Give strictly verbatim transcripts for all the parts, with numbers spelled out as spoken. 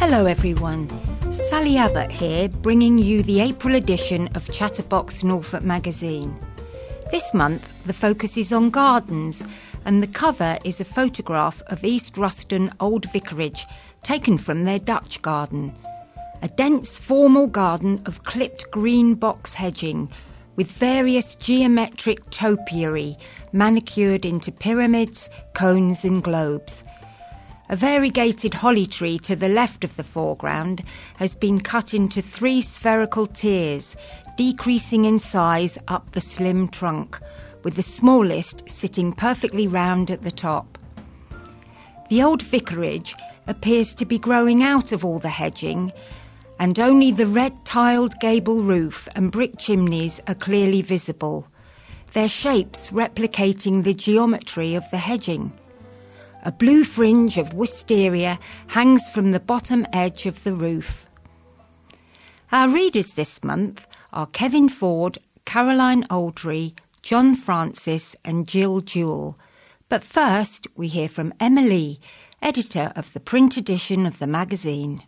Hello everyone, Sally Abbott here, bringing you the April edition of Chatterbox Norfolk magazine. This month the focus is on gardens, and the cover is a photograph of East Ruston Old Vicarage taken from their Dutch garden. A dense formal garden of clipped green box hedging with various geometric topiary manicured into pyramids, cones and globes. A variegated holly tree to the left of the foreground has been cut into three spherical tiers, decreasing in size up the slim trunk, with the smallest sitting perfectly round at the top. The old vicarage appears to be growing out of all the hedging, and only the red-tiled gable roof and brick chimneys are clearly visible, their shapes replicating the geometry of the hedging. A blue fringe of wisteria hangs from the bottom edge of the roof. Our readers this month are Kevin Ford, Caroline Aldry, John Francis and Jill Jewell. But first we hear from Emma Lee, editor of the print edition of the magazine.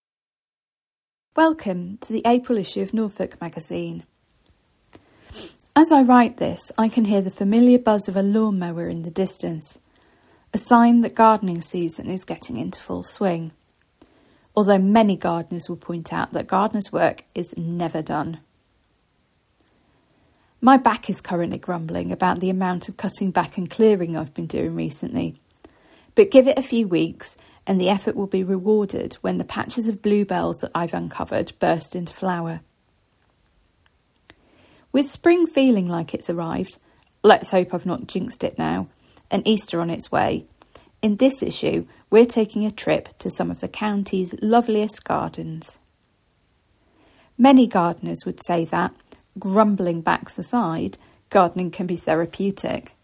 Welcome to the April issue of Norfolk magazine. As I write this, I can hear the familiar buzz of a lawnmower in the distance, a sign that gardening season is getting into full swing. Although many gardeners will point out that gardeners' work is never done. My back is currently grumbling about the amount of cutting back and clearing I've been doing recently. But give it a few weeks and the effort will be rewarded when the patches of bluebells that I've uncovered burst into flower. With spring feeling like it's arrived, let's hope I've not jinxed it now, and Easter on its way, in this issue we're taking a trip to some of the county's loveliest gardens. Many gardeners would say that, grumbling backs aside, gardening can be therapeutic.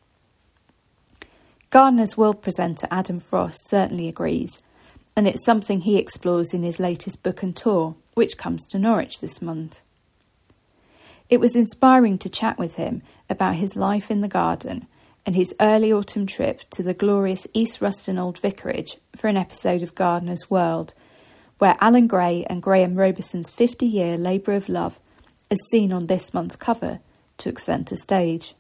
Gardener's World presenter Adam Frost certainly agrees, and it's something he explores in his latest book and tour, which comes to Norwich this month. It was inspiring to chat with him about his life in the garden and his early autumn trip to the glorious East Ruston Old Vicarage for an episode of Gardener's World, where Alan Gray and Graham Robeson's fifty-year labour of love, as seen on this month's cover, took centre stage.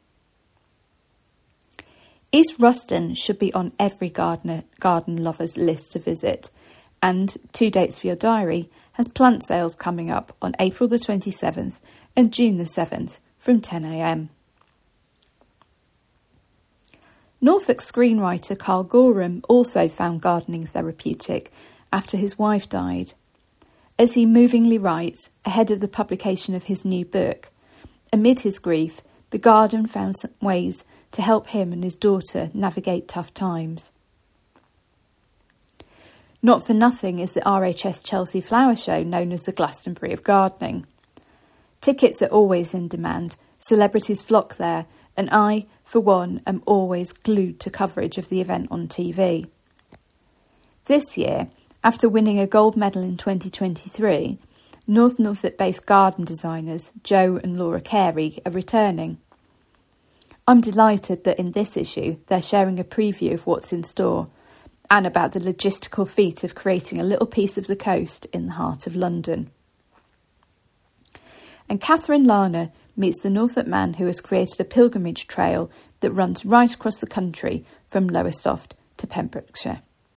East Ruston should be on every gardener, garden lover's list to visit, and Two Dates for Your Diary has plant sales coming up on April the twenty-seventh and June the seventh from ten a.m. Norfolk screenwriter Carl Gorham also found gardening therapeutic after his wife died. As he movingly writes, ahead of the publication of his new book, amid his grief, the garden found some ways to help him and his daughter navigate tough times. Not for nothing is the R H S Chelsea Flower Show known as the Glastonbury of Gardening. Tickets are always in demand, celebrities flock there, and I, for one, am always glued to coverage of the event on T V. This year, after winning a gold medal in twenty twenty-three, North Norfolk-based garden designers Joe and Laura Carey are returning. I'm delighted that in this issue they're sharing a preview of what's in store and about the logistical feat of creating a little piece of the coast in the heart of London. And Catherine Larner meets the Norfolk man who has created a pilgrimage trail that runs right across the country from Lowestoft to Pembrokeshire.